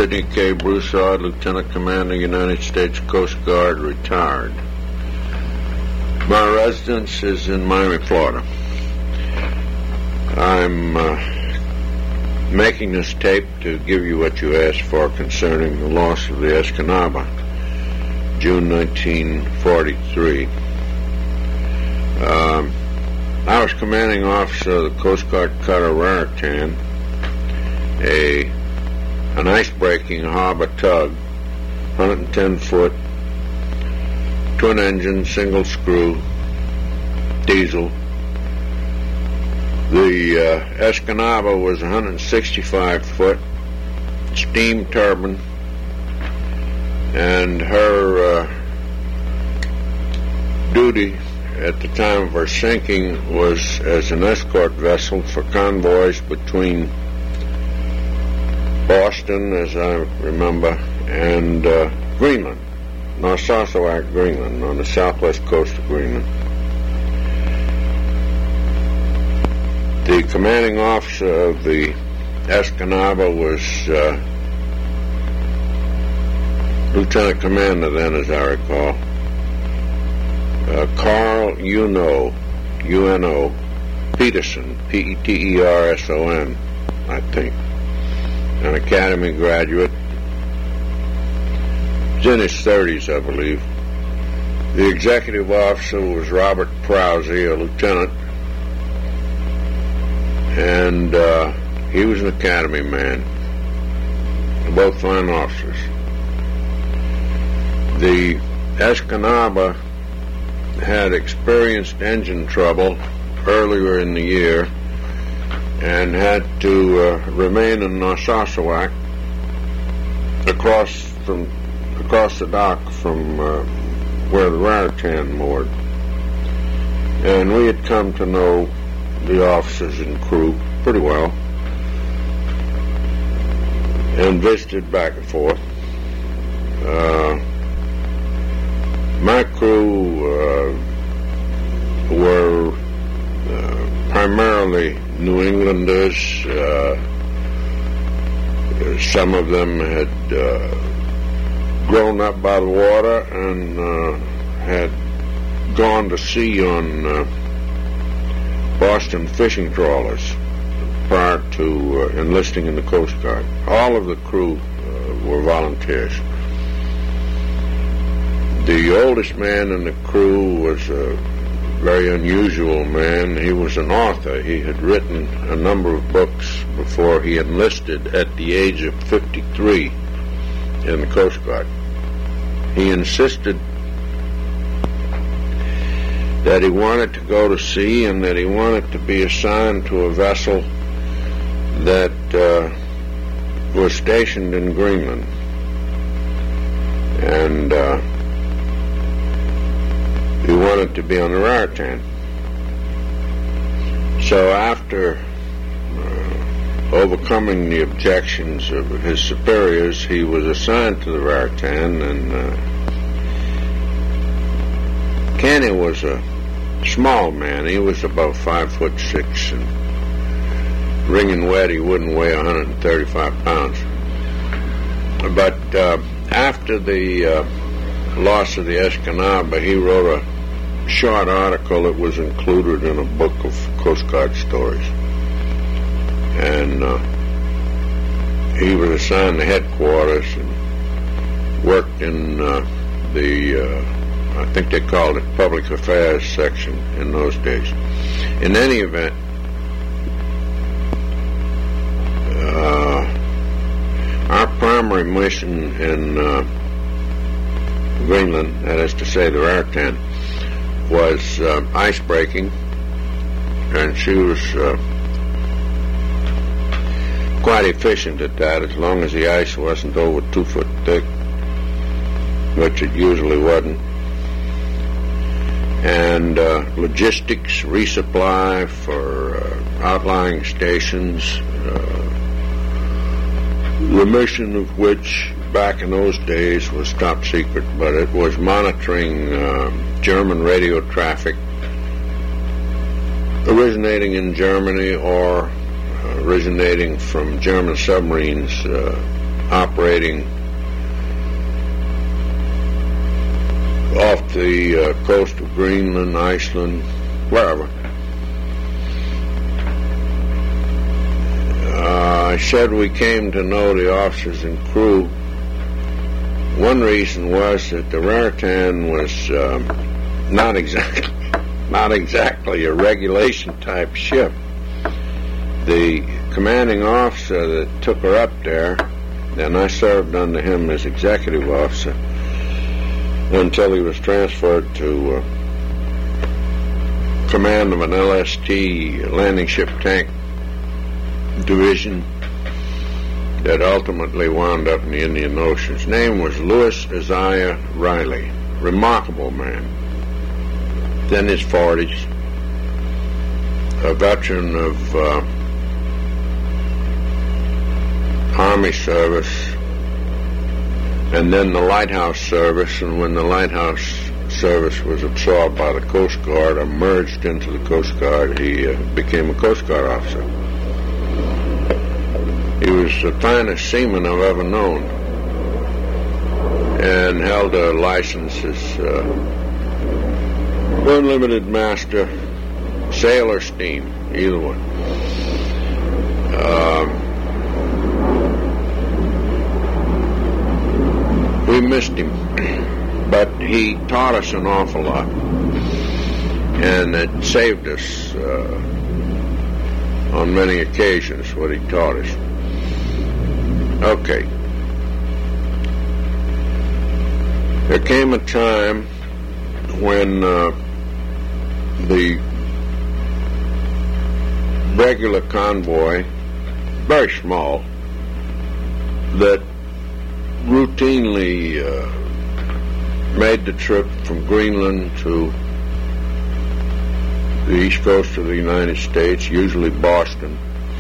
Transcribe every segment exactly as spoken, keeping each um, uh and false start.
Sidney K. Broussard, Lieutenant Commander, United States Coast Guard, retired. My residence is in Miami, Florida. I'm uh, making this tape to give you what you asked for concerning the loss of the Escanaba, June nineteen forty-three. Um, I was commanding officer of the Coast Guard cutter Raritan, a an ice-breaking harbor tug, one hundred ten foot, twin-engine, single-screw, diesel. The uh, Escanaba was one hundred sixty-five foot, steam turbine, and her uh, duty at the time of her sinking was as an escort vessel for convoys between Boston, as I remember, and uh, Greenland, Narsarsuaq, Greenland, on the southwest coast of Greenland. The commanding officer of the Escanaba was uh, Lieutenant Commander then, as I recall, uh, Carl Uno, U N O, Peterson, P E T E R S O N, I think, an Academy graduate. He's in his thirties, I believe. The executive officer was Robert Prowse, a lieutenant, and uh, he was an Academy man. Both fine officers. The Escanaba had experienced engine trouble earlier in the year and had to uh, remain in Narsarsuaq across from across the dock from uh, where the Raritan moored. And we had come to know the officers and crew pretty well and visited back and forth. Uh, my crew uh, were uh, primarily New Englanders. Uh, some of them had uh, grown up by the water and uh, had gone to sea on uh, Boston fishing trawlers prior to uh, enlisting in the Coast Guard. All of the crew uh, were volunteers. The oldest man in the crew was a very unusual man. He was an author. He had written a number of books before he enlisted at the age of fifty-three in the Coast Guard. He insisted that he wanted to go to sea and that he wanted to be assigned to a vessel that uh, was stationed in Greenland. And uh, he wanted to be on the Raritan. So after uh, overcoming the objections of his superiors, he was assigned to the Raritan, and uh, Kenny was a small man. He was about five foot six, and wringing wet, he wouldn't weigh one hundred thirty-five pounds. But uh, after the uh, loss of the Escanaba, he wrote a short article that was included in a book of Coast Guard stories. And uh, he was assigned to headquarters and worked in uh, the, uh, I think they called it Public Affairs section in those days. In any event, uh, our primary mission in uh, Greenland, that is to say the Raritan, was uh, ice breaking, and she was uh, quite efficient at that, as long as the ice wasn't over two foot thick, which it usually wasn't. And uh, logistics, resupply for uh, outlying stations, uh, the mission of which back in those days was top secret, but it was monitoring uh, German radio traffic originating in Germany or uh, originating from German submarines uh, operating off the uh, coast of Greenland, Iceland, wherever. Uh, I said we came to know the officers and crew. One reason was that the Raritan was um, not exactly not exactly a regulation type ship. The commanding officer that took her up there, and I served under him as executive officer until he was transferred to uh, command of an L S T landing ship tank division that ultimately wound up in the Indian Ocean. His name was Louis Isaiah Riley. Remarkable man. In his forties, a veteran of uh, Army service, and then the lighthouse service, and when the lighthouse service was absorbed by the Coast Guard or merged into the Coast Guard, he uh, became a Coast Guard officer. He was the finest seaman I've ever known, and held a license as uh, unlimited master, sail or steam, either one. Uh, we missed him, but he taught us an awful lot, and it saved us uh, on many occasions what he taught us. Okay. There came a time when uh, the regular convoy, very small, that routinely uh, made the trip from Greenland to the east coast of the United States, usually Boston,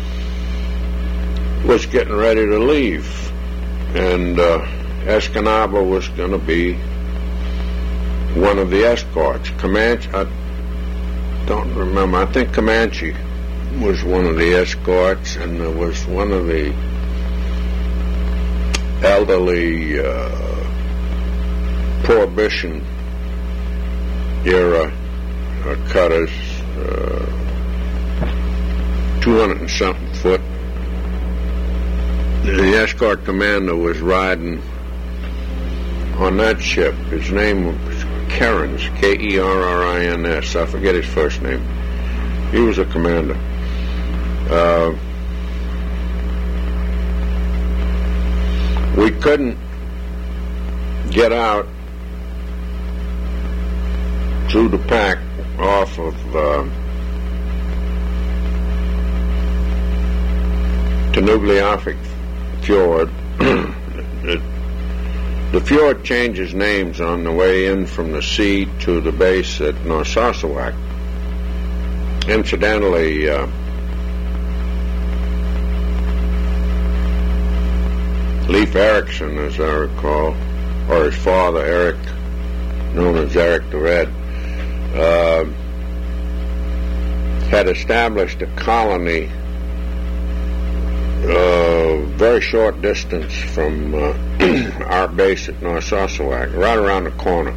was getting ready to leave, and uh, Escanaba was going to be one of the escorts. Comanche, I don't remember, I think Comanche was one of the escorts, and there was one of the elderly uh, Prohibition era uh, cutters, uh, two hundred and something foot. The escort commander was riding on that ship. His name was Kerins, K E R R I N S. I forget his first name. He was a commander. Uh, we couldn't get out through the pack off of uh, Tanugliafik Fjord. it, the fjord changes names on the way in from the sea to the base at Narsarsuaq. Incidentally, uh, Leif Erikson, as I recall, or his father, Eric, known as Eric the Red, uh, had established a colony uh, very short distance from uh, our base at Narsarsuaq, right around the corner,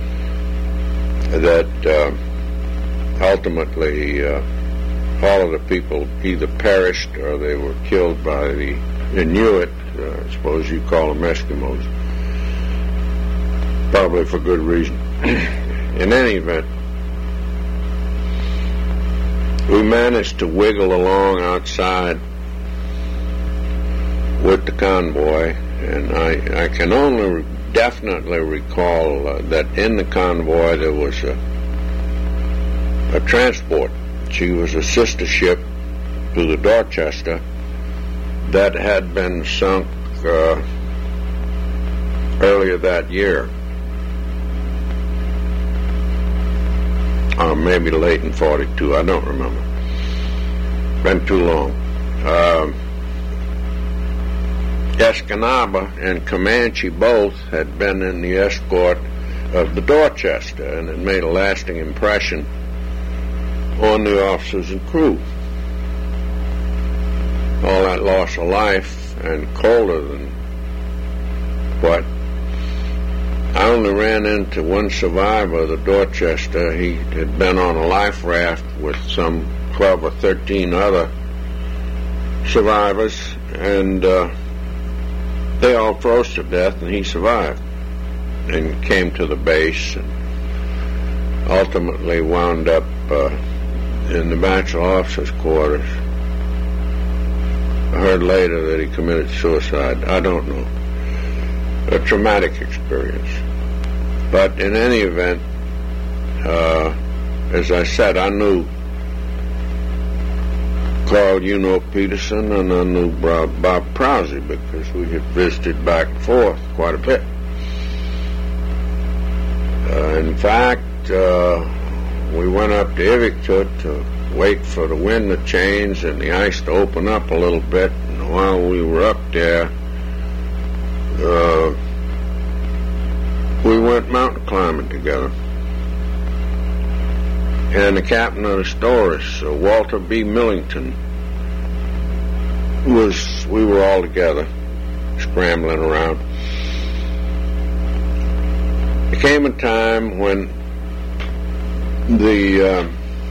that uh, ultimately uh, all of the people either perished or they were killed by the Inuit, uh, I suppose you call them Eskimos, probably for good reason. In any event, we managed to wiggle along outside with the convoy, and I, I can only re- definitely recall uh, that in the convoy there was a, a transport. She was a sister ship to the Dorchester that had been sunk uh, earlier that year, or maybe late in forty-two, I don't remember. Been too long. Uh, Escanaba and Comanche both had been in the escort of the Dorchester, and it made a lasting impression on the officers and crew. All that loss of life, and colder than But I only ran into one survivor, the Dorchester. He had been on a life raft with some twelve or thirteen other survivors, and uh, they all froze to death, and he survived and came to the base and ultimately wound up uh, in the bachelor officers' quarters. I heard later that he committed suicide. I don't know. A traumatic experience. But in any event, uh, as I said, I knew Carl Uno Peterson and I knew Bob, Bob Prowse because we had visited back and forth quite a bit. Uh, in fact, uh, we went up to Iviktut to wait for the wind to change and the ice to open up a little bit. And while we were up there, uh, we went mountain climbing together. And the captain of the Storis, uh, Walter B. Millington, was, we were all together, scrambling around. There came a time when the uh,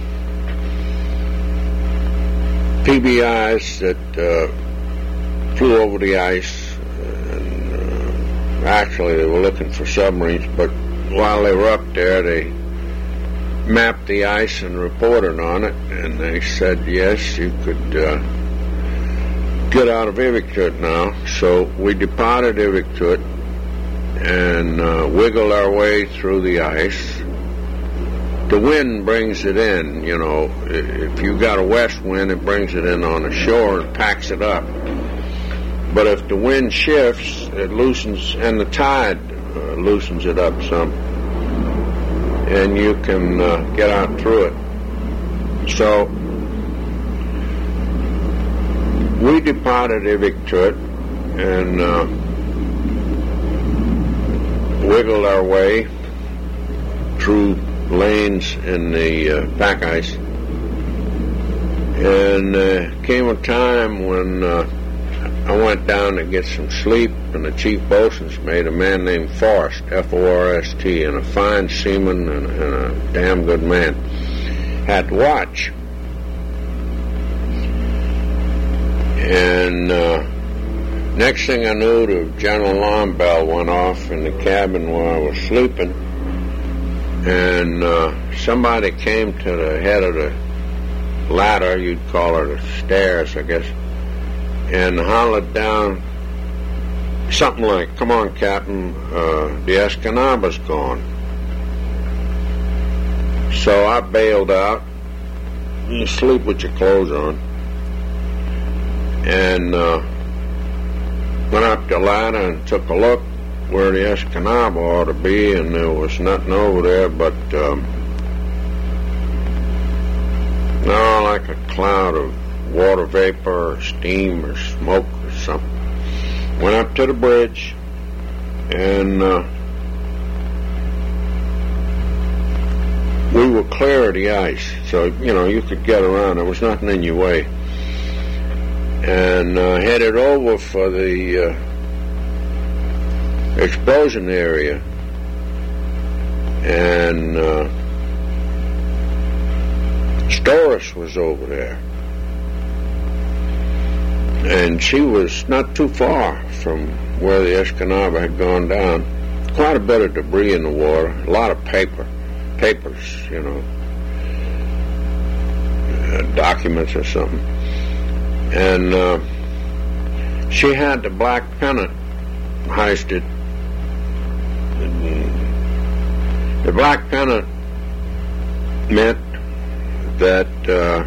P B Is that uh, flew over the ice, and uh, actually they were looking for submarines, but while they were up there, they mapped the ice and reported on it, and they said, yes, you could uh, get out of Iviktut now. So we departed Iviktut and uh, wiggled our way through the ice. The wind brings it in, you know. If you got a west wind, it brings it in on the shore and packs it up. But if the wind shifts, it loosens, and the tide uh, loosens it up some, and you can uh, get out through it. So we departed Iviktut and uh, wiggled our way through lanes in the uh, pack ice, and uh, came a time when uh, I went down to get some sleep, and the chief boatswain's mate, a man named Forrest, F O R S T, and a fine seaman and, and a damn good man, had to watch. And uh, next thing I knew, the general alarm bell went off in the cabin where I was sleeping, and uh, somebody came to the head of the ladder, you'd call her the stairs, I guess, and hollered down something like, come on, Captain, uh, the Escanaba's gone. So I bailed out. You sleep with your clothes on. And uh, went up the ladder and took a look where the Escanaba ought to be, and there was nothing over there but um, no, like a cloud of water vapor or steam or smoke or something. Went up to the bridge, and uh, we were clear of the ice, so, you know, you could get around. There was nothing in your way. And uh, headed over for the uh, explosion area, and uh, Storis was over there, and she was not too far from where the Escanaba had gone down. Quite a bit of debris in the water, a lot of paper, papers, you know, uh, documents or something. And uh, she had the black pennant hoisted. And the black pennant meant that uh,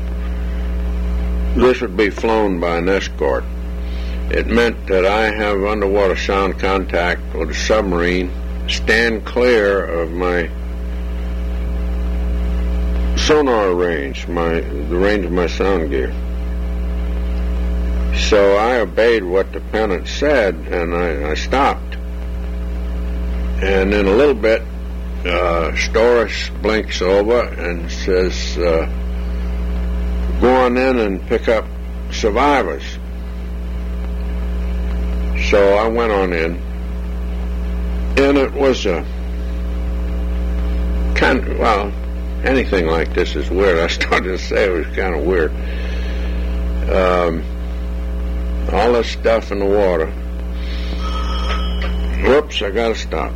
this would be flown by an escort. It meant that I have underwater sound contact with a submarine, stand clear of my sonar range, my the range of my sound gear. So I obeyed what the pennant said, and I, I stopped. And in a little bit, uh, Storis blinks over and says, uh, go on in and pick up survivors. So I went on in, And it was a kind of, well, anything like this is weird. I started to say it was kind of weird. Um, all this stuff in the water. Whoops, I gotta stop.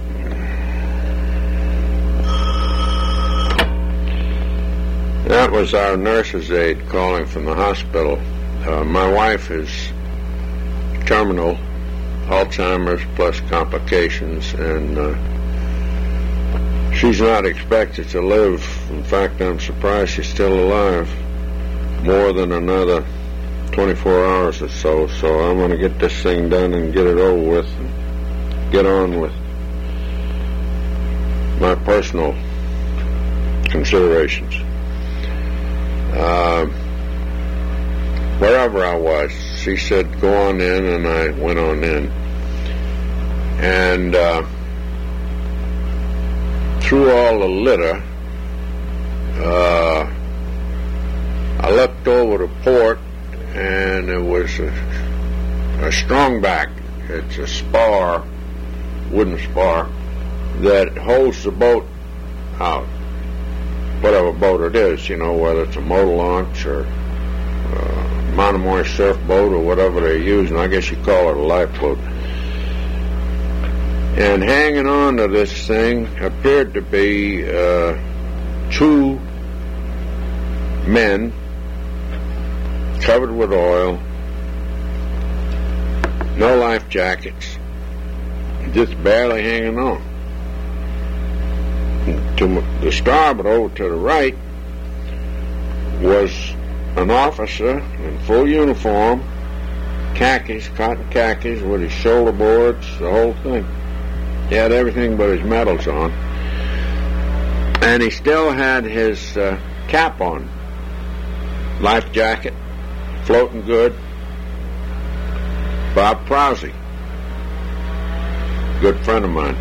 That was our nurse's aide calling from the hospital. Uh, my wife is terminal, Alzheimer's plus complications, and uh, she's not expected to live. In fact, I'm surprised she's still alive more than another twenty-four hours or so. So I'm going to get this thing done and get it over with and get on with my personal considerations. Uh, wherever I was, she said, go on in, and I went on in. And uh, through all the litter, uh, I looked over the port, and it was a, a strongback. It's a spar, wooden spar, that holds the boat out. Whatever boat it is, you know, whether it's a motor launch or uh, monomoy surf boat or whatever they're using. I guess you call it a lifeboat. And hanging on to this thing appeared to be uh, two men covered with oil, no life jackets, just barely hanging on. To the starboard, over to the right, was an officer in full uniform, khakis, cotton khakis, with his shoulder boards, the whole thing. He had everything but his medals on. And he still had his uh, cap on. Life jacket, floating good. Bob Prowsey, good friend of mine.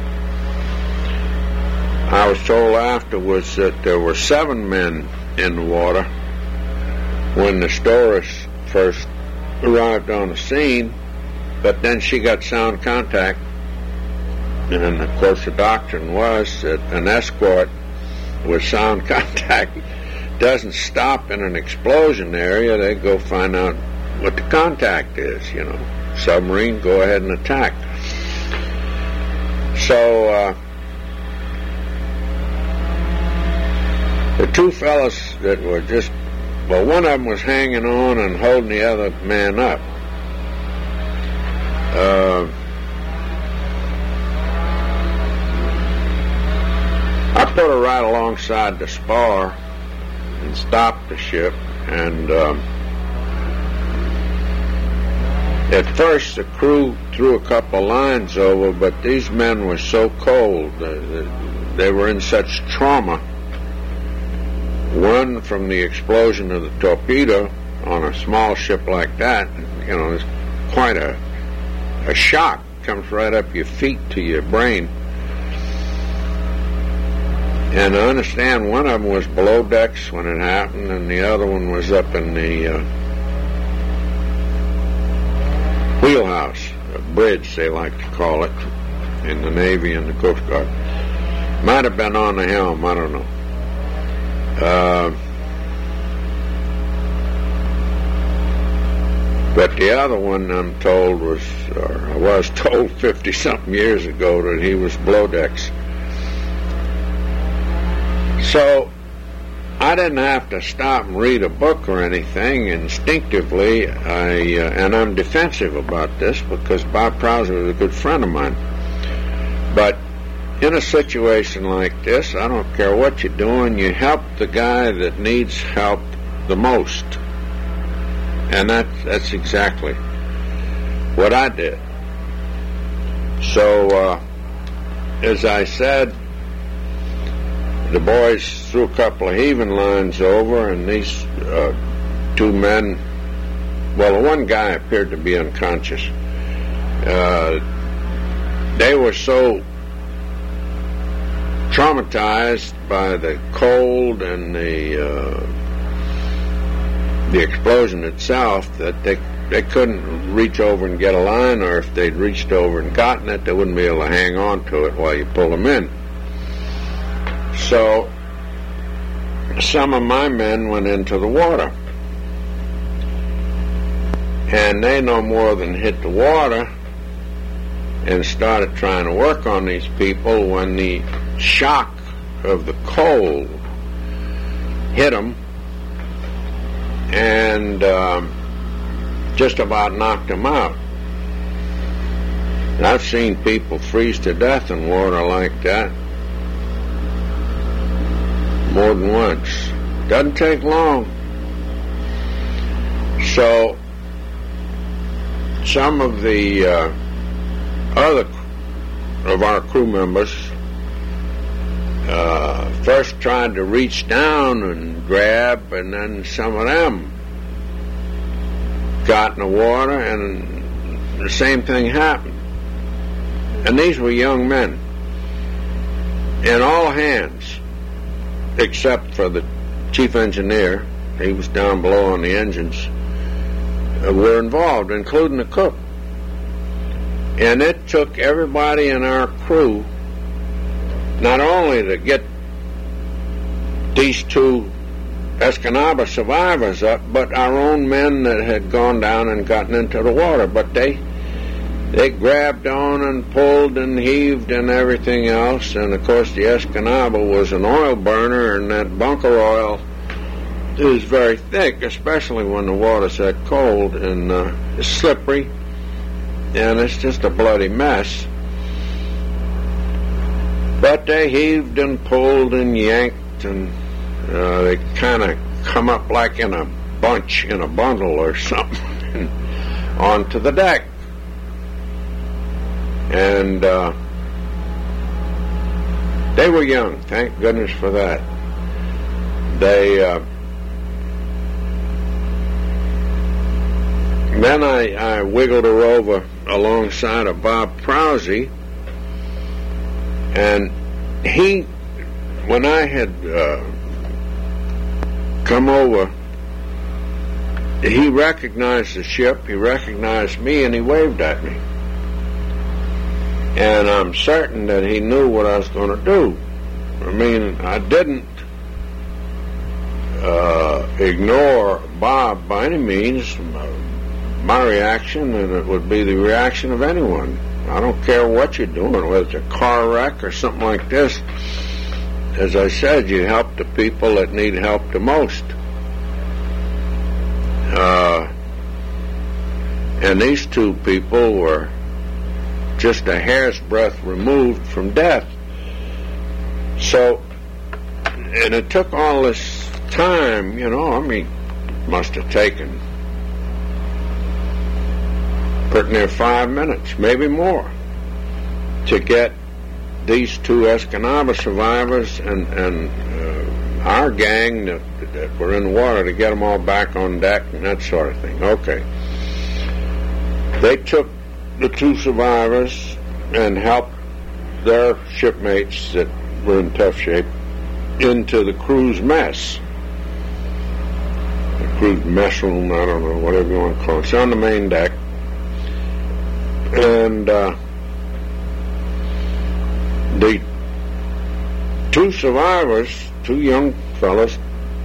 I was told afterwards that there were seven men in the water when the stewardess first arrived on the scene, but then she got sound contact, and of course the doctrine was that an escort with sound contact doesn't stop in an explosion area. They go find out what the contact is, you know. Submarine, go ahead and attack. So, uh, the two fellas that were just, well, one of them was hanging on and holding the other man up. Uh, I put her right alongside the spar and stopped the ship, and um, at first the crew threw a couple lines over, but these men were so cold, uh, they were in such trauma. One from the explosion of the torpedo on a small ship like that, you know, it's quite a, a shock. Comes right up your feet to your brain. And I understand one of them was below decks when it happened, and the other one was up in the uh, wheelhouse, a bridge they like to call it, in the Navy and the Coast Guard. Might have been on the helm, I don't know. Uh, but the other one, I'm told, was, or I was told fifty-something years ago that he was below decks. So I didn't have to stop and read a book or anything. Instinctively, I, uh, and I'm defensive about this because Bob Prowsey was a good friend of mine. But in a situation like this, I don't care what you're doing, you help the guy that needs help the most. And that, that's exactly what I did. So, uh, as I said, the boys threw a couple of heaving lines over, and these uh, two men, well, the one guy appeared to be unconscious. Uh, they were so traumatized by the cold and the uh, the explosion itself that they they couldn't reach over and get a line, or if they'd reached over and gotten it, they wouldn't be able to hang on to it while you pull them in. So some of my men went into the water, and they no more than hit the water and started trying to work on these people when the shock of the cold hit them and um, just about knocked them out. I've seen people freeze to death in water like that more than once. Doesn't take long. So some of the uh, other of our crew members uh, first tried to reach down and grab, and then some of them got in the water, and the same thing happened. And these were young men. And all hands, except for the chief engineer, he was down below on the engines, uh, were involved, including the cook. And it took everybody in our crew not only to get these two Escanaba survivors up, but our own men that had gone down and gotten into the water. But they they grabbed on and pulled and heaved and everything else. And of course the Escanaba was an oil burner, and that bunker oil is very thick, especially when the water's that cold, and uh, it's slippery, and it's just a bloody mess. But they heaved and pulled and yanked, and uh, they kind of come up like in a bunch, in a bundle or something, onto the deck. And uh, they were young, thank goodness for that. They uh, then I, I wiggled her over alongside of Bob Prowsey, and he, when I had uh, come over, he recognized the ship, he recognized me, and he waved at me. And I'm certain that he knew what I was going to do. I mean, I didn't uh, ignore Bob by any means. My reaction, and it would be the reaction of anyone. I don't care what you're doing, whether it's a car wreck or something like this. As I said, you help the people that need help the most. Uh, and these two people were just a hair's breadth removed from death. So, and it took all this time, you know, I mean, must have taken pretty near five minutes, maybe more, to get these two Escanaba survivors and, and uh, our gang that, that were in the water, to get them all back on deck and that sort of thing. Okay. They took the two survivors and helped their shipmates that were in tough shape into the crew's mess. The crew's mess room, I don't know, whatever you want to call it. It's on the main deck. And uh, the two survivors, two young fellas,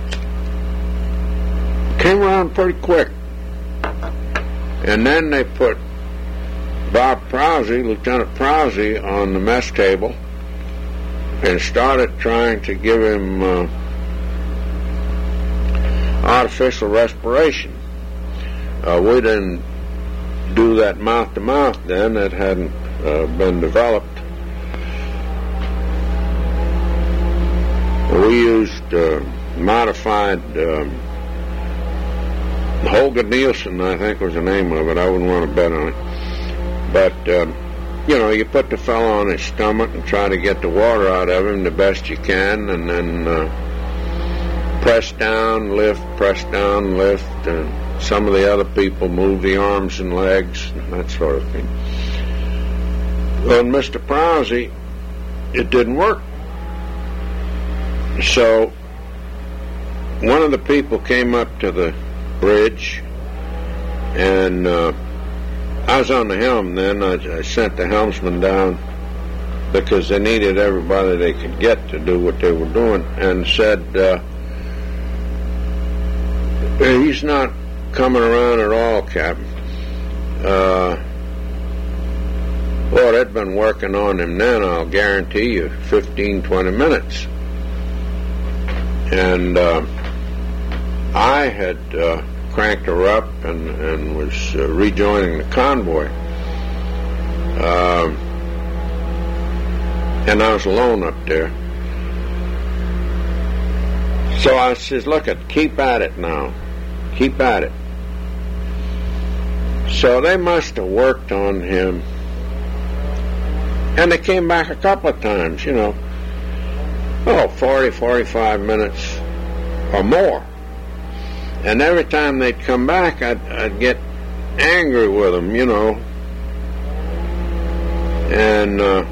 came around pretty quick. And then they put Bob Prowsey, Lieutenant Prowsey, on the mess table and started trying to give him uh, artificial respiration. Uh, we didn't do that mouth-to-mouth then. It hadn't uh, been developed. We used uh, modified um, Holger Nielsen, I think was the name of it. I wouldn't want to bet on it. But, um, you know, you put the fellow on his stomach and try to get the water out of him the best you can, and then uh, press down, lift, press down, lift, and some of the other people move the arms and legs, and that sort of thing. On Mister Prowsey, it didn't work. So one of the people came up to the bridge And uh, I was on the helm then. I, I sent the helmsman down because they needed everybody they could get to do what they were doing, and said, uh, he's not coming around at all, Captain. Uh, well, they'd been working on him then, I'll guarantee you, fifteen, twenty minutes. And uh, I had uh, cranked her up and, and was uh, rejoining the convoy. Uh, and I was alone up there. So I says, look, it, keep at it now. Keep at it. So they must have worked on him. And they came back a couple of times, you know. Oh, forty, forty-five minutes or more. And every time they'd come back, I'd, I'd get angry with them, you know. And uh,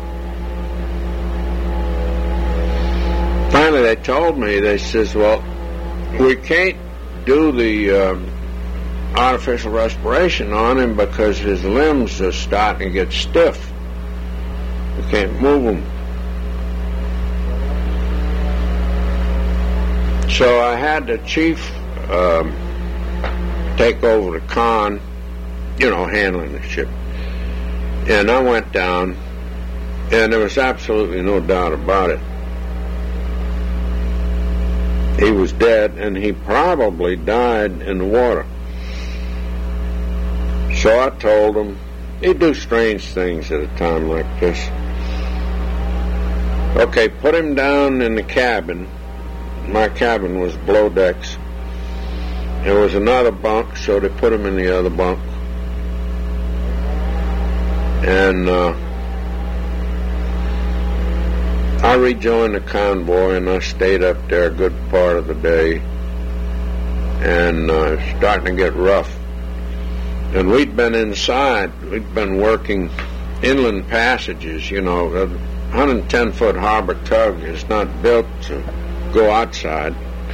finally they told me, they says, well, we can't do the uh, artificial respiration on him because his limbs are starting to get stiff. We can't move them. So I had the chief um, take over the con, you know, handling the ship. And I went down, and there was absolutely no doubt about it. He was dead, and he probably died in the water. So I told him, he'd do strange things at a time like this. Okay, put him down in the cabin. My cabin was below decks. There was another bunk, so they put him in the other bunk. And uh, I rejoined the convoy, and I stayed up there a good part of the day. And uh, starting to get rough. And we'd been inside. We'd been working inland passages, you know. A one hundred ten foot harbor tug is not built to go outside,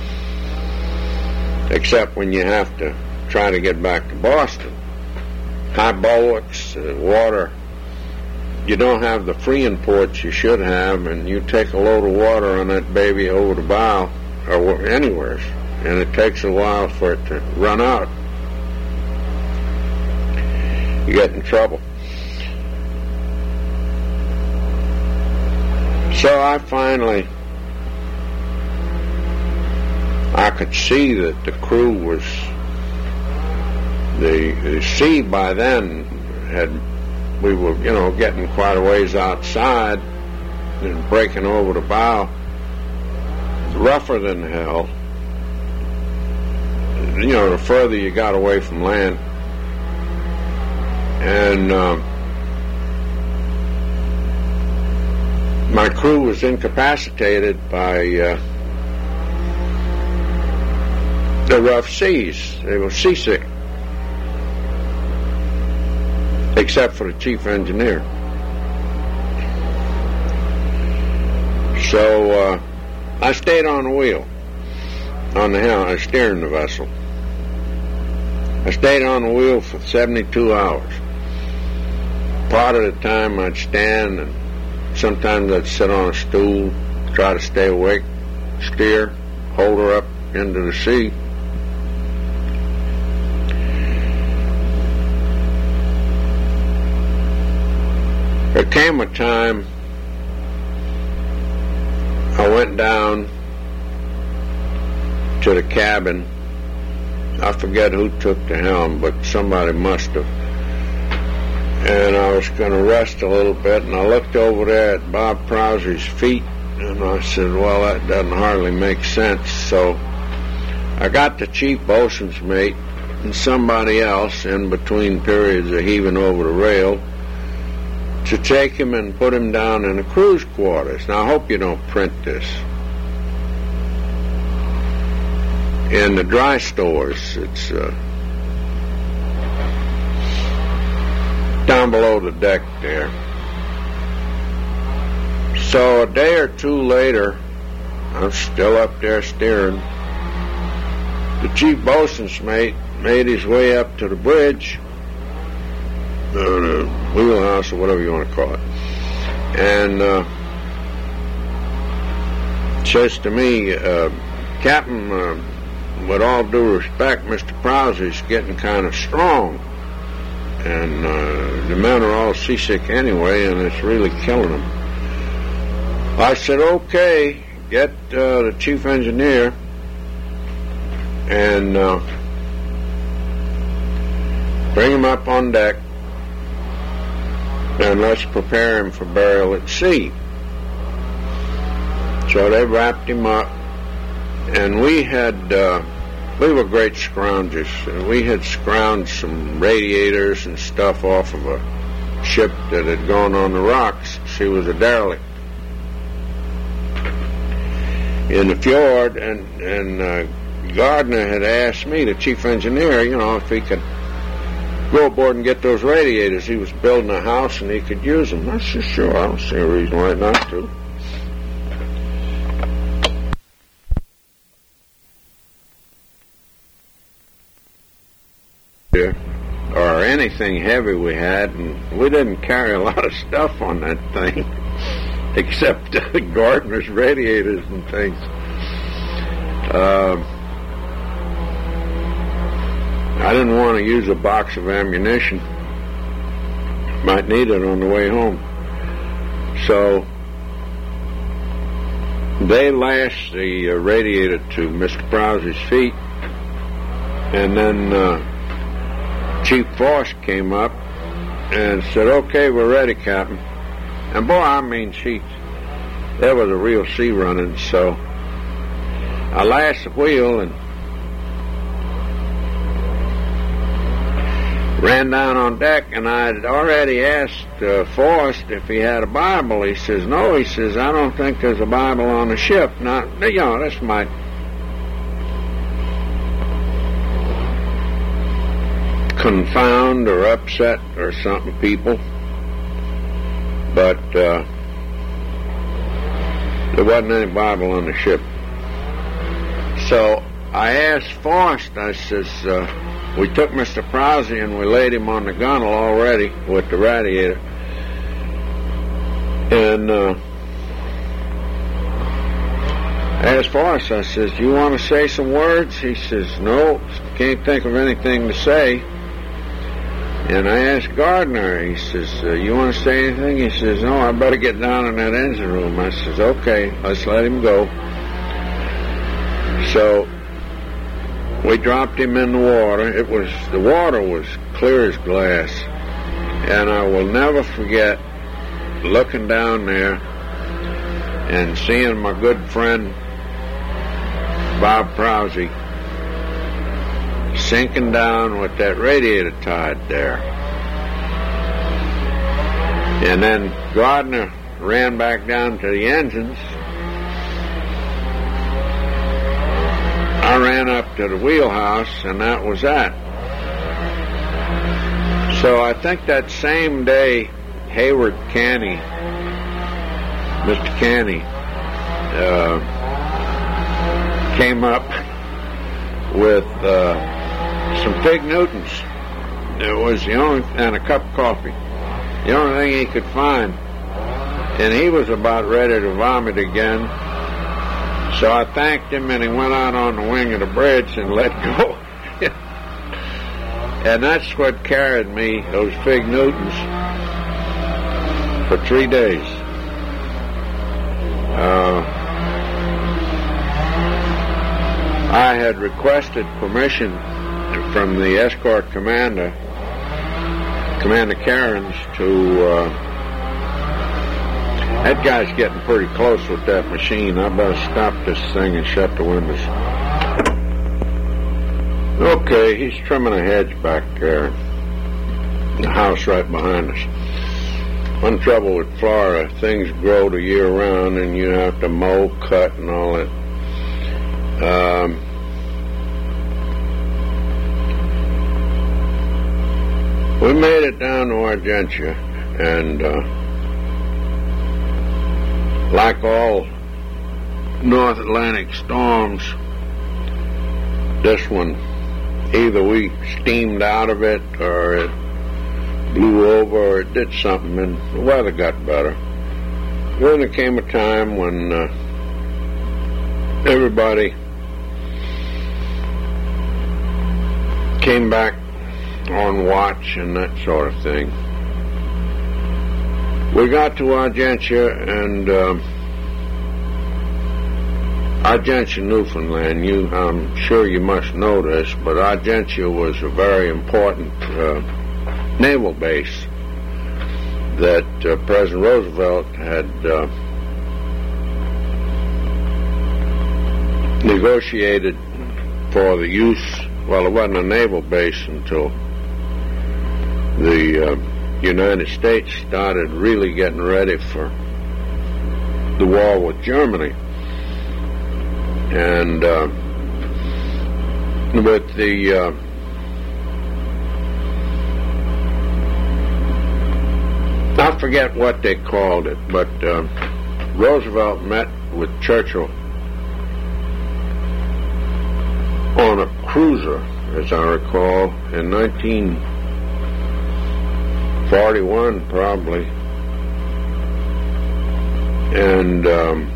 except when you have to try to get back to Boston. High bulwarks, uh, water. You don't have the freeing ports you should have, and you take a load of water on that baby over the bow, or anywhere, and it takes a while for it to run out. You get in trouble. So I finally, I could see that the crew was, the, the sea by then had, we were, you know, getting quite a ways outside and breaking over the bow, rougher than hell. You know, the further you got away from land. And uh, my crew was incapacitated by uh, the rough seas. They were seasick, except for the chief engineer. So uh, I stayed on the wheel, on the helm. I was steering the vessel. I stayed on the wheel for seventy-two hours. Part of the time I'd stand, and sometimes I'd sit on a stool, try to stay awake, steer, hold her up into the sea. There came a time I went down to the cabin. I forget who took the helm, but somebody must have. And I was going to rest a little bit, and I looked over there at Bob Prowser's feet, and I said, well, that doesn't hardly make sense. So I got the chief boatswain's mate and somebody else in between periods of heaving over the rail to take him and put him down in the crew's quarters. Now, I hope you don't print this. In the dry stores, it's uh, down below the deck there. So a day or two later, I'm still up there steering. The chief boatswain's mate made his way up to the bridge, uh, the wheelhouse or whatever you want to call it, and uh, says to me, uh, Captain, uh, with all due respect, Mister Prowsey's getting kind of strong, and uh, the men are all seasick anyway, and it's really killing them. I said, okay, get uh, the chief engineer and uh, bring him up on deck, and let's prepare him for burial at sea. So they wrapped him up, and we had, uh, we were great scroungers. We had scrounged some radiators and stuff off of a ship that had gone on the rocks. She was a derelict in the fjord, and, and uh, Gardner had asked me, the chief engineer, you know, if he could go aboard and get those radiators. He was building a house and he could use them. I said, sure, I don't see a reason why not to. Or anything heavy we had, and we didn't carry a lot of stuff on that thing except uh, Gardner's radiators and things. Uh, I didn't want to use a box of ammunition. Might need it on the way home. So they lashed the uh, radiator to Mister Prowsey's feet, and then uh, Chief Force came up and said, okay, we're ready, Captain. And boy, I mean, she, there was a real sea running, so I lashed the wheel and ran down on deck, and I had already asked uh, Forrest if he had a Bible. He says, no, he says, I don't think there's a Bible on the ship. Now, you know, this might confound or upset or something people, but uh, there wasn't any Bible on the ship. So I asked Forrest, I says, uh, we took Mister Prowsey and we laid him on the gunwale already with the radiator. And uh, I asked Forrest, I says, do you want to say some words? He says, no, can't think of anything to say. And I asked Gardner, he says, uh, you want to say anything? He says, no, I better get down in that engine room. I says, okay, let's let him go. So we dropped him in the water. It was, the water was clear as glass. And I will never forget looking down there and seeing my good friend Bob Prowsey sinking down with that radiator tied there. And then Gardner ran back down to the engines. I ran up to the wheelhouse, and that was that. So I think that same day, Hayward Canny, Mister Canny, uh, came up with uh, some Fig Newtons. It was the only, and a cup of coffee. The only thing he could find. And he was about ready to vomit again. So I thanked him, and he went out on the wing of the bridge and let go. And that's what carried me, those Fig Newtons, for three days. Uh, I had requested permission from the escort commander, Commander Cairns, to, uh, that guy's getting pretty close with that machine. I better stop this thing and shut the windows. Okay, he's trimming a hedge back there. The house right behind us. One trouble with Florida, things grow the year round and you have to mow, cut, and all that. Um, we made it down to Argentia, and uh, like all North Atlantic storms, this one either we steamed out of it or it blew over or it did something, and the weather got better. Then there came a time when uh, everybody came back on watch and that sort of thing. We got to Argentia, and uh, Argentia, Newfoundland, you, I'm sure you must know this, but Argentia was a very important uh, naval base that uh, President Roosevelt had uh, negotiated for the use. Well, it wasn't a naval base until the uh, United States started really getting ready for the war with Germany. And uh, with the uh, I forget what they called it, but uh, Roosevelt met with Churchill on a cruiser, as I recall, in nineteen forty-one, probably. And um,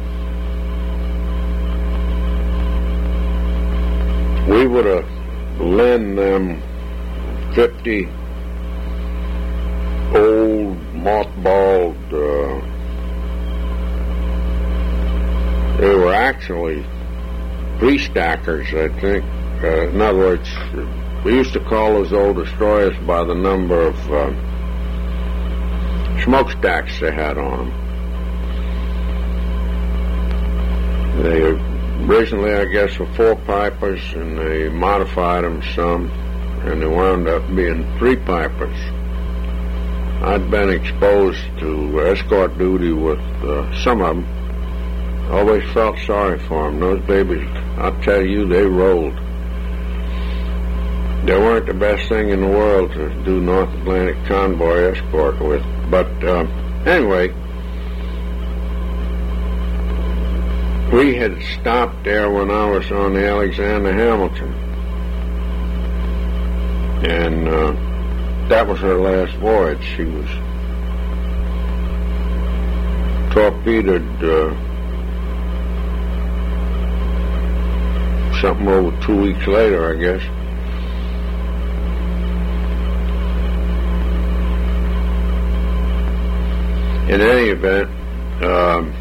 we would have lent them fifty old, mothballed, uh, they were actually three-stackers, I think. Uh, in other words, we used to call those old destroyers by the number of uh, smokestacks they had on them. They originally, I guess, were four-pipers, and they modified them some, and they wound up being three-pipers. I'd been exposed to escort duty with uh, some of them. Always felt sorry for them. Those babies, I'll tell you, they rolled. They weren't the best thing in the world to do North Atlantic convoy escort with. But uh, anyway, we had stopped there when I was on the Alexander Hamilton. And uh, that was her last voyage. She was torpedoed uh, something over two weeks later, I guess. In any event, um,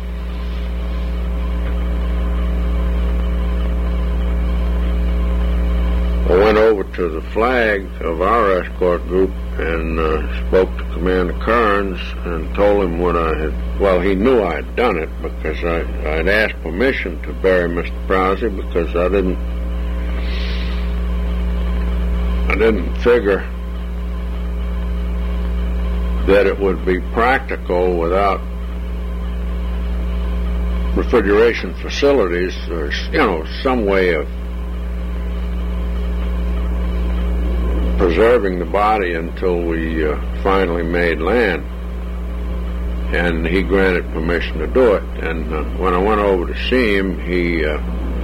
I went over to the flag of our escort group and uh, spoke to Commander Kearns and told him what I had. Well, he knew I had done it because I I'd asked permission to bury Mister Prowsey because I didn't I didn't figure that it would be practical without refrigeration facilities or, you know, some way of preserving the body until we uh, finally made land. And he granted permission to do it. And uh, when I went over to see him, he uh,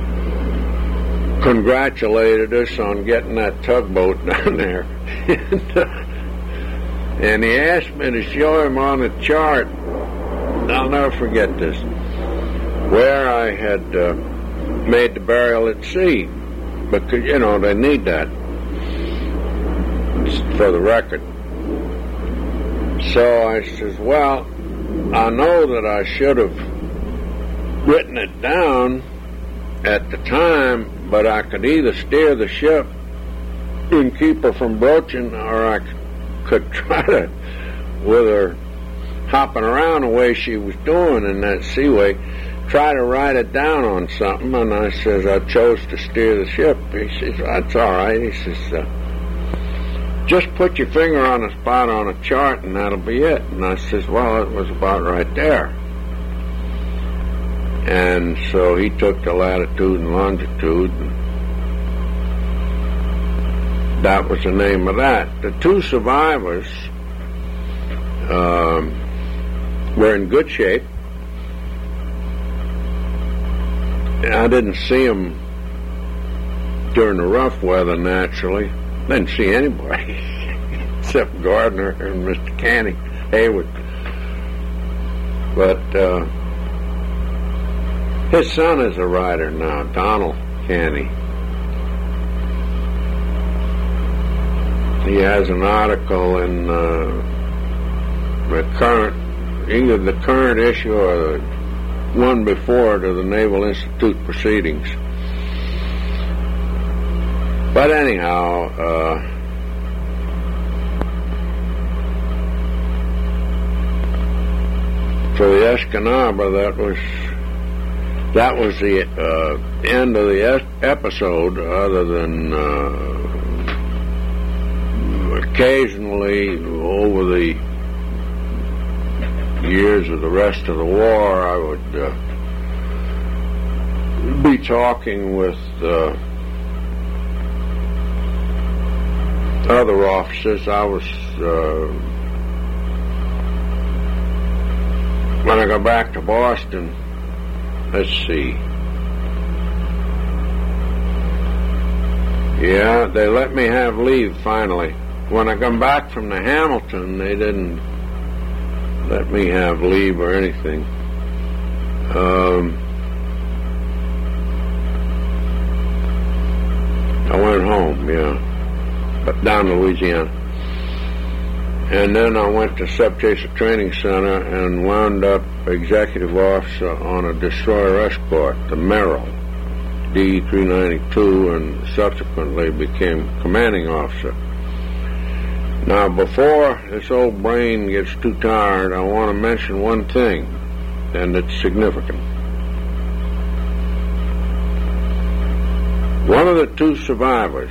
congratulated us on getting that tugboat down there. and, uh, and he asked me to show him on a chart, I'll never forget this, where I had uh, made the burial at sea. Because, you know, they need that for the record. So I says, well, I know that I should have written it down at the time, but I could either steer the ship and keep her from broaching, or I could try to, with her hopping around the way she was doing in that seaway, try to write it down on something. And I says, I chose to steer the ship. He says, that's all right. He says, uh, just put your finger on a spot on a chart and that'll be it. And I says, well, it was about right there. And so he took the latitude and longitude, and that was the name of that. The two survivors um, were in good shape. I didn't see them during the rough weather, naturally. Didn't see anybody except Gardner and Mister Canny Hayward. But uh, his son is a writer now, Donald Canny. He has an article in uh, the current, either the current issue or the one before it of the Naval Institute Proceedings. But anyhow, uh, for the Escanaba, that was that was the uh, end of the es- episode. Other than uh, occasionally over the years of the rest of the war, I would uh, be talking with uh, other officers. I was uh, when I got back to Boston. Let's see. Yeah, they let me have leave finally. When I come back from the Hamilton, they didn't let me have leave or anything. Um, I went home, yeah, but down to Louisiana. And then I went to Sub-Chaser Training Center and wound up executive officer on a destroyer escort, the Merrill, D three ninety-two, and subsequently became commanding officer. Now, before this old brain gets too tired, I want to mention one thing, and it's significant. One of the two survivors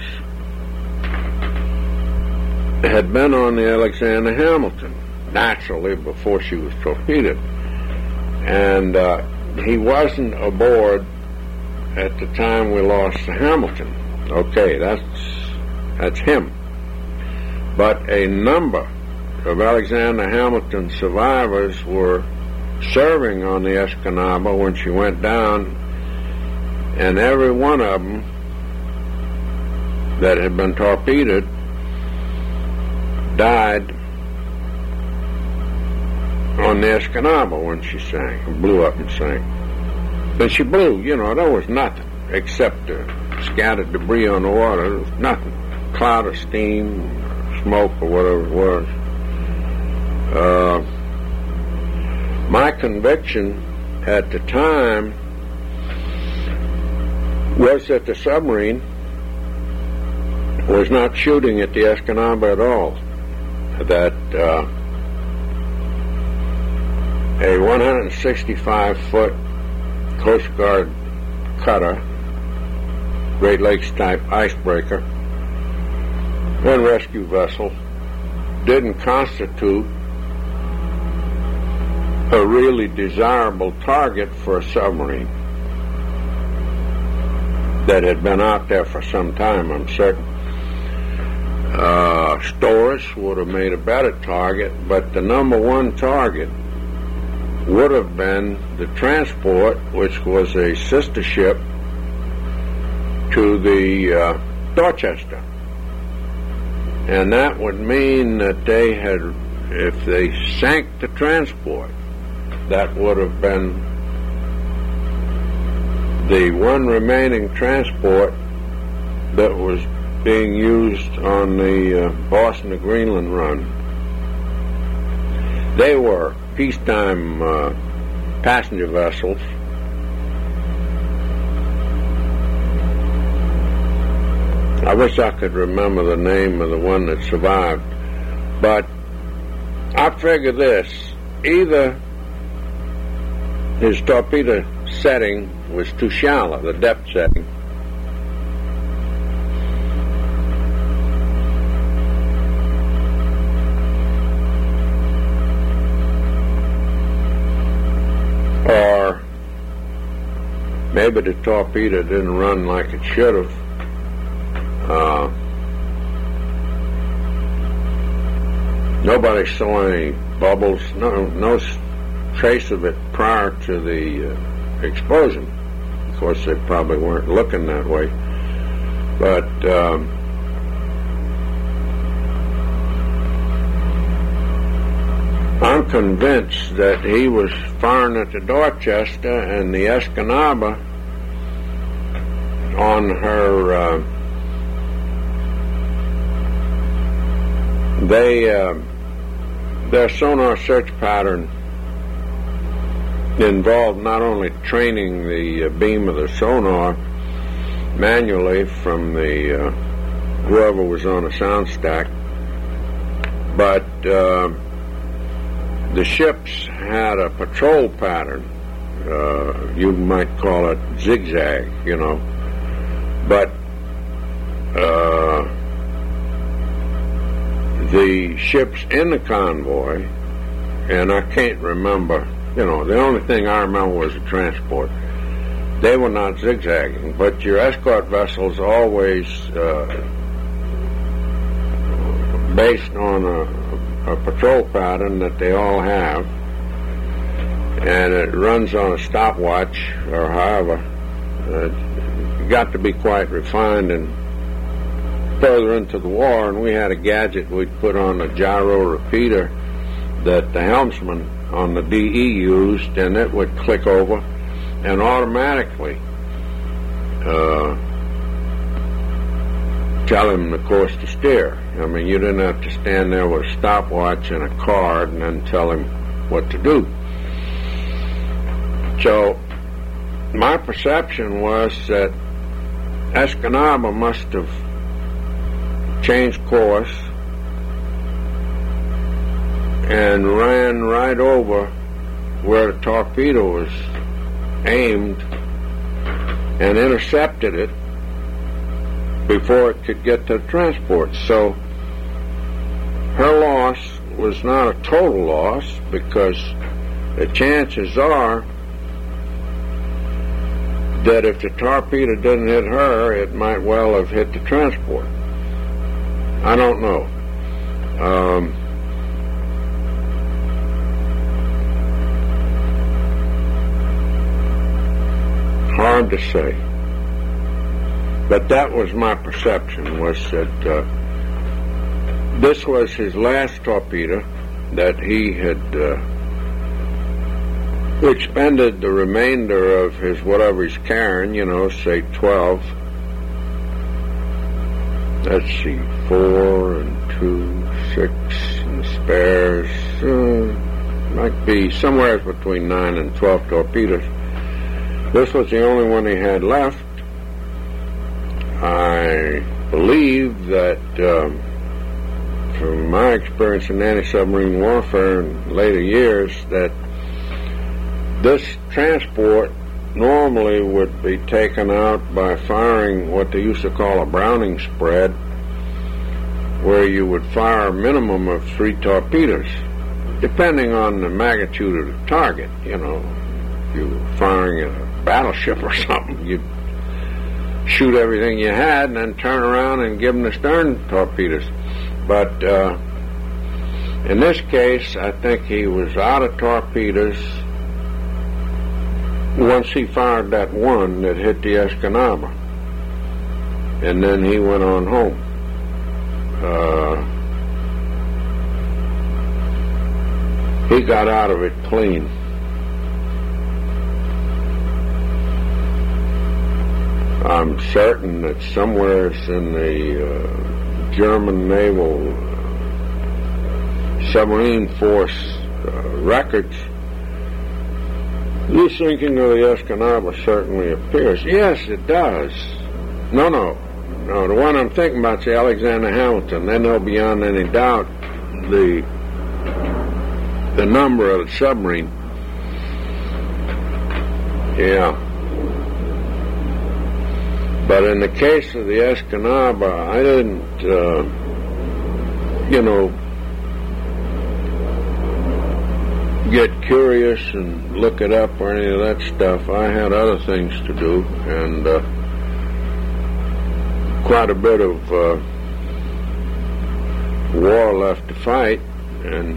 had been on the Alexander Hamilton, naturally, before she was torpedoed. And uh, he wasn't aboard at the time we lost the Hamilton. Okay, that's that's him. But a number of Alexander Hamilton survivors were serving on the Escanaba when she went down, and every one of them that had been torpedoed died on the Escanaba when she sank, and blew up and sank. And she blew, you know, there was nothing except uh, scattered debris on the water. There was nothing. Cloud of steam, smoke, or whatever it was. Uh, my conviction at the time was that the submarine was not shooting at the Escanaba at all. That uh, a one hundred sixty-five foot Coast Guard cutter, Great Lakes type icebreaker, and rescue vessel didn't constitute a really desirable target for a submarine that had been out there for some time, I'm certain. Uh, Storrs would have made a better target, but the number one target would have been the transport, which was a sister ship to the uh, Dorchester. And that would mean that they had, if they sank the transport, that would have been the one remaining transport that was being used on the uh, Boston to Greenland run. They were peacetime uh, passenger vessels. I wish I could remember the name of the one that survived, but I figure this: either his torpedo setting was too shallow, the depth setting, or maybe the torpedo didn't run like it should have. Uh, nobody saw any bubbles, no, no trace of it prior to the uh, explosion. Of course, they probably weren't looking that way. But um, I'm convinced that he was firing at the Dorchester and the Escanaba on her. Uh, they uh, their sonar search pattern involved not only training the uh, beam of the sonar manually from the uh, whoever was on a sound stack, but uh, the ships had a patrol pattern. Uh, you might call it zigzag, you know, but uh, the ships in the convoy, and I can't remember, you know, the only thing I remember was the transport. They were not zigzagging, but your escort vessels always uh, based on a, a patrol pattern that they all have, and it runs on a stopwatch or however. Uh, it got to be quite refined and further into the war, and we had a gadget we'd put on a gyro repeater that the helmsman on the D E used, and it would click over and automatically uh, tell him the course to steer. I mean, you didn't have to stand there with a stopwatch and a card and then tell him what to do. So my perception was that Escanaba must have changed course and ran right over where the torpedo was aimed and intercepted it before it could get to the transport. So her loss was not a total loss, because the chances are that if the torpedo didn't hit her, it might well have hit the transport. I don't know. Um, hard to say. But that was my perception, was that uh, this was his last torpedo, that he had uh, expended the remainder of his whatever he's carrying, you know, say twelve. Let's see, four and two, six, and spares. Uh, might be somewhere between nine and twelve torpedoes. This was the only one he had left. I believe that, um, from my experience in anti-submarine warfare in later years, that this transport normally would be taken out by firing what they used to call a Browning spread, where you would fire a minimum of three torpedoes, depending on the magnitude of the target. You know, if you were firing a battleship or something, you'd shoot everything you had and then turn around and give them the stern torpedoes. But uh, in this case, I think he was out of torpedoes once he fired that one that hit the Escanaba, and then he went on home. Uh, he got out of it clean. I'm certain that somewhere in the uh, German naval uh, submarine force uh, records, the sinking of the Escanaba certainly appears. Yes, it does. No, no. No, the one I'm thinking about is the Alexander Hamilton. They know beyond any doubt the the number of the submarine. Yeah. But in the case of the Escanaba, I didn't, uh, you know, get curious and look it up or any of that stuff. I had other things to do, and uh, quite a bit of uh, war left to fight, and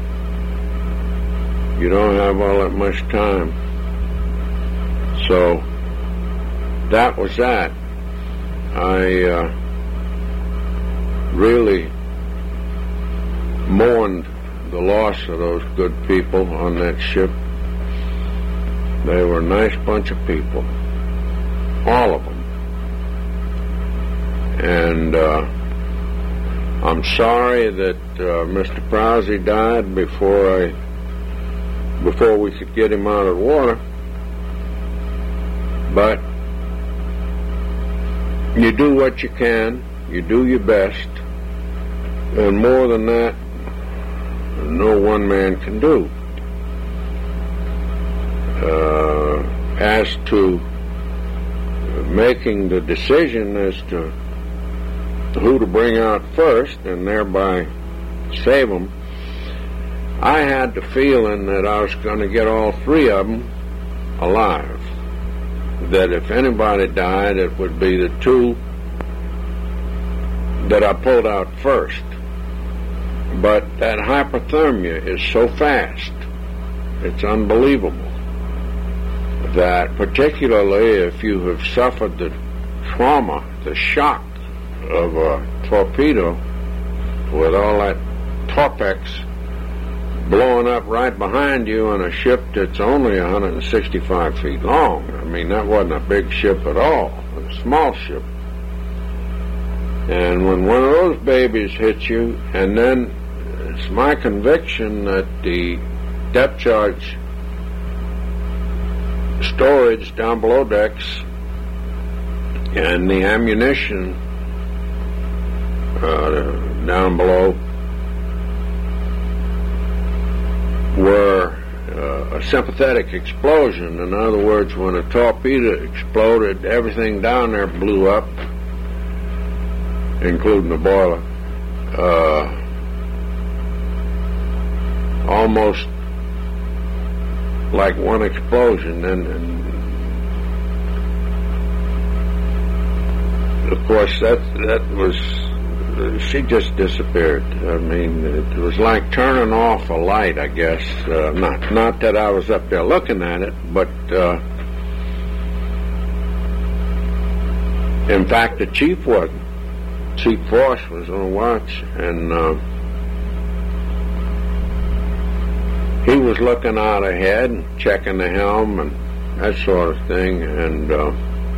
you don't have all that much time. So that was that. I uh, really mourned the loss of those good people on that ship. They were a nice bunch of people, all of them. And uh, I'm sorry that uh, Mister Prowsey died before I, before we could get him out of the water. But you do what you can, you do your best, and more than that, no one man can do. Uh, as to making the decision as to who to bring out first and thereby save them, I had the feeling that I was going to get all three of them alive. That if anybody died, it would be the two that I pulled out first. But that hypothermia is so fast, it's unbelievable, that particularly if you have suffered the trauma, the shock of a torpedo with all that torpex blowing up right behind you on a ship that's only one hundred sixty-five feet long. I mean, that wasn't a big ship at all. It was a small ship. And when one of those babies hits you, and then it's my conviction that the depth charge storage down below decks and the ammunition uh, down below were uh, a sympathetic explosion. In other words, when a torpedo exploded, everything down there blew up, including the boiler, uh, almost like one explosion. And, and of course, that that was, uh, she just disappeared. I mean, it was like turning off a light, I guess. Uh, not not that I was up there looking at it, but uh, in fact, the chief wasn't. Chief Force was on watch, and uh, he was looking out ahead and checking the helm and that sort of thing. And uh,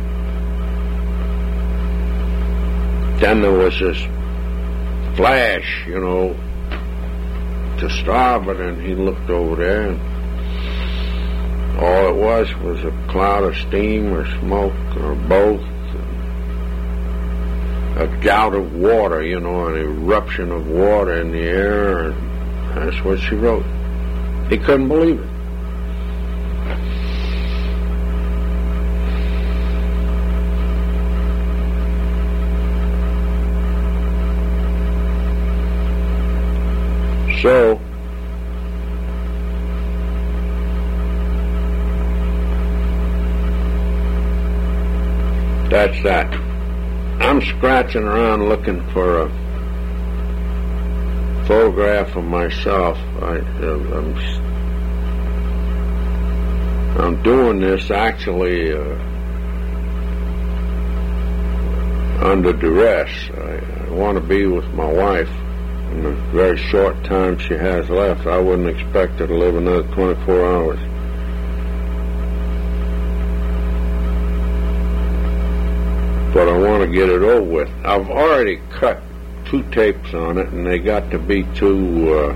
then there was this flash, you know, to starboard, and he looked over there, and all it was was a cloud of steam or smoke or both. A gout of water, you know, an eruption of water in the air, and that's what she wrote. He couldn't believe it. So, that's that. I'm scratching around looking for a photograph of myself. I, I'm, I'm doing this actually uh, under duress. I, I want to be with my wife in the very short time she has left. I wouldn't expect her to live another twenty-four hours. But I want to get it over with. I've already cut two tapes on it, and they got to be too uh,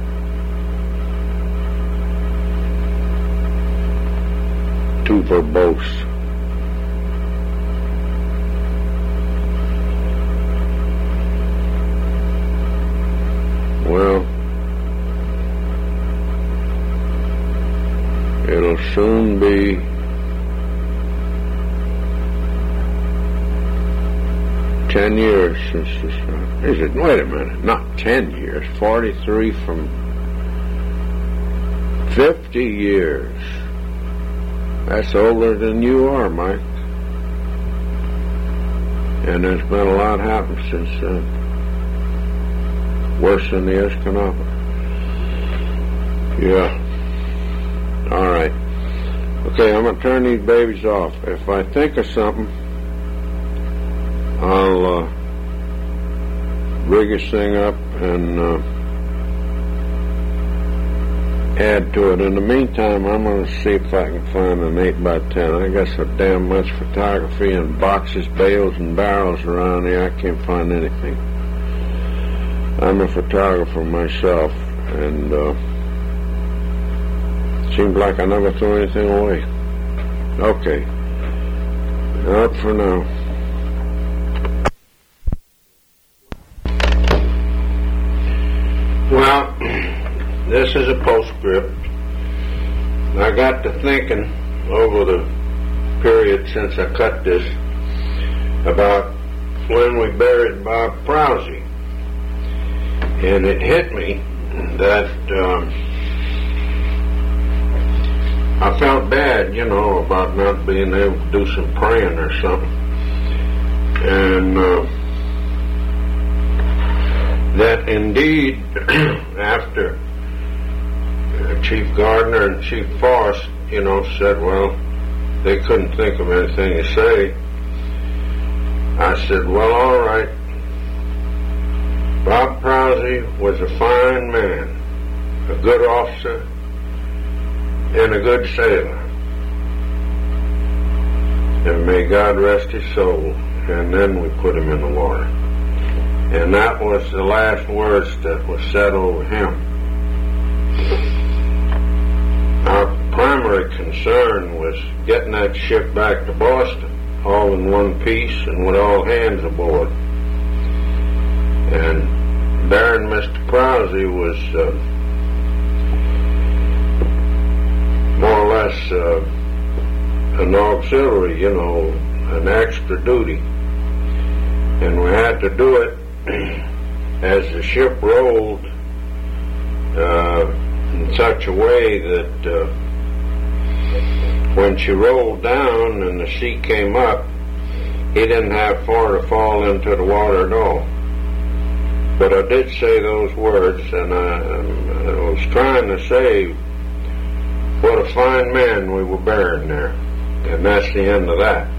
too verbose. Well, it'll soon be ten years since this. Uh, is it? Wait a minute. Not ten years. Forty-three from fifty years. That's older than you are, Mike. And there's been a lot happened since then. Worse than the Escanaba. Yeah. All right. Okay, I'm gonna turn these babies off. If I think of something, I'll uh, rig this thing up and uh, add to it. In the meantime, I'm going to see if I can find an eight by ten. I got so damn much photography and boxes, bales, and barrels around here, I can't find anything. I'm a photographer myself, and uh, seems like I never threw anything away. Okay. Out for now. Well, this is a postscript. I got to thinking over the period since I cut this about when we buried Bob Prowsey. And it hit me that um, I felt bad, you know, about not being able to do some praying or something. And uh, that indeed, after Chief Gardner and Chief Forrest, you know, said, well, they couldn't think of anything to say, I said, well, all right. Bob Prowsey was a fine man, a good officer, and a good sailor. And may God rest his soul. And then we put him in the water. And that was the last words that was said over him. Our primary concern was getting that ship back to Boston, all in one piece and with all hands aboard. And Baron Mister Prowsey was uh, more or less uh, an auxiliary, you know, an extra duty. And we had to do it as the ship rolled uh, in such a way that uh, when she rolled down and the sea came up, he didn't have far to fall into the water at all. But I did say those words, and I, I was trying to say what a fine man we were burying there. And that's the end of that.